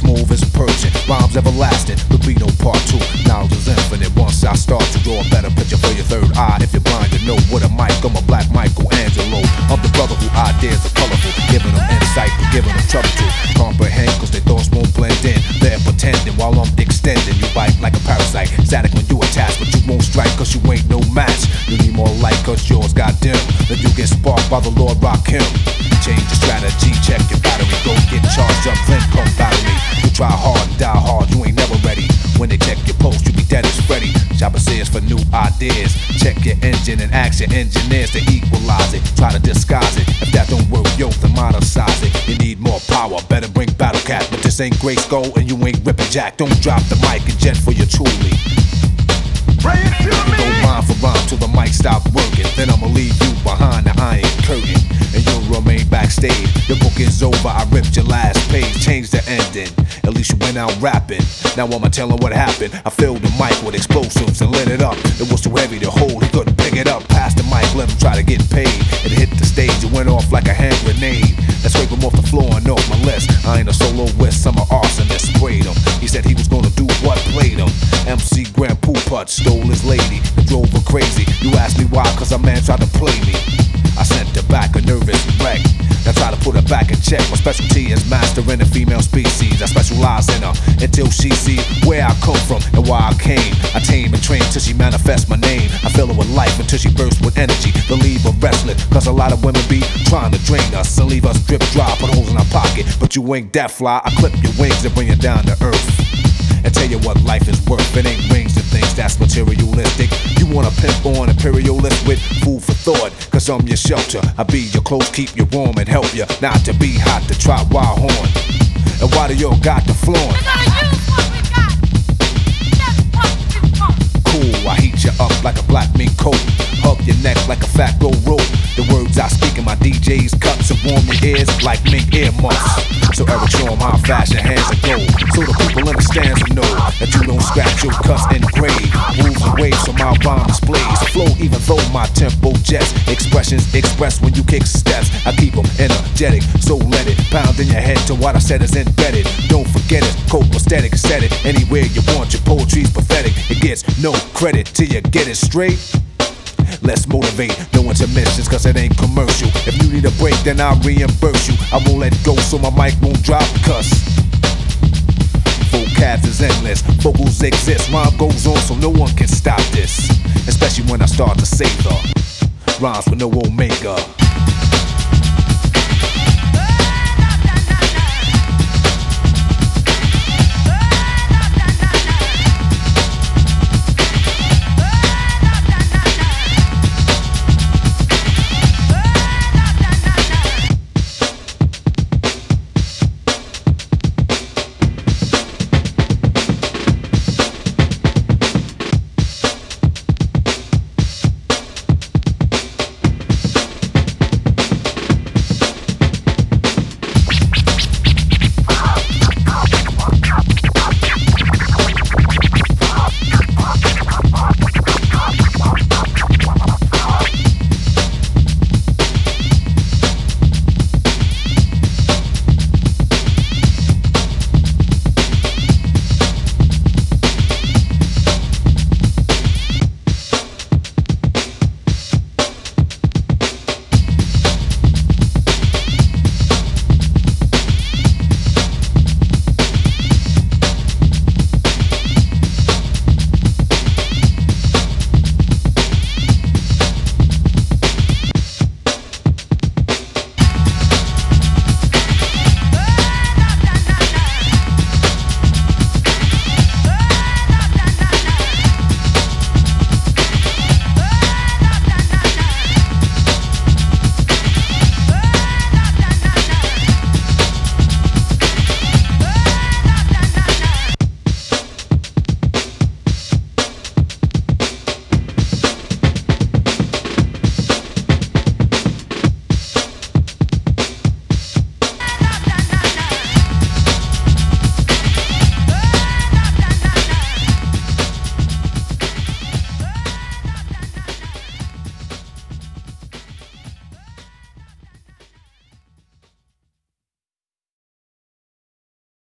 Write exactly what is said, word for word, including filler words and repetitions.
smooth as a Persian. Rhymes everlasting, there'll be no part two. Knowledge is infinite once I start to draw a better picture for your third eye. If you're blind, you know what a mic. I'm a black Michelangelo. I'm the brother who ideas are colorful, giving them insight, but giving them trouble to comprehend, cause their thoughts won't blend in. They're pretending while I'm extending. You bite like a parasite, static when you attach, but you won't strike cause you ain't no match. You need more light cause yours got dim. Then you get sparked by the Lord Rakim. Change the strategy, check your battery, go get charged up, then come battle me. You try hard and die hard, you ain't never ready. When they check your post, you be dead as Freddy. Chopper says for new ideas. Check your engine and ask your engineers to equalize it. Try to disguise it. If that don't work, yo, then monetize it. You need more power, better bring Battle Cat. But this ain't Grace Gold and you ain't ripping Jack. Don't drop the mic and jet for your truly. Bring it to me. Go rhyme for rhyme till the mic stop working. Then I'ma leave you behind the iron curtain, and you'll remain backstage. The book is over, I ripped your last page, changed the ending. At least you went out rapping. Now I'ma tell 'em what happened. I filled the mic with explosives and lit it up. It was too heavy to hold, he couldn't pick it up. Passed the mic, let him try to get paid. It hit the stage, it went off like a hand grenade. Let's scrape him off the floor and off my list. I ain't a soloist, I'm an arsonist. Sprayed him. He said he was gonna do what? Played him. M C Grand Pooput stole his lady and drove her crazy. You asked me why, cause a man tried to play me. I sent her back a nervous wreck. Now try to put her back in check. My specialty is mastering the female species. I specialize in her until she sees where I come from and why I came. I tame and train till she manifests my name. I fill her with life until she bursts with energy. Then leave her restless, cause a lot of women be trying to drain us and leave us drip dry, put holes in our pocket. But you ain't that fly. I clip your wings and bring you down to earth and tell you what life is worth. It ain't rings and things that's materialistic. You wanna pimp on imperialist with food for thought, cause I'm your shelter. I be your clothes, keep you warm and help you not to be hot to trot wild horn. And why do y'all got the flaunt? We're gonna use what we got. Just what you want. Cool, I heat you up like a black mink coat. Hug your neck like a fat roll rope. The words I speak in my D J's cut to warm your ears like mink earmuffs. So Eric show 'em how fashion hands are gold. So the people understand to know that you don't scratch your cuts and grade. Moves and waves so my rhyme displays flow even though my tempo jets. Expressions express when you kick steps. I keep 'em energetic, so let it pound in your head till what I said is embedded. Don't forget it, copacetic, set it anywhere you want. Your poetry's pathetic, it gets no credit till you get it straight. Let's motivate, no intermissions cause it ain't commercial. If you need a break then I'll reimburse you. I won't let go so my mic won't drop cuss. Vocabs is endless, vocals exist, rhyme goes on so no one can stop this. Especially when I start to say the rhymes with no omega.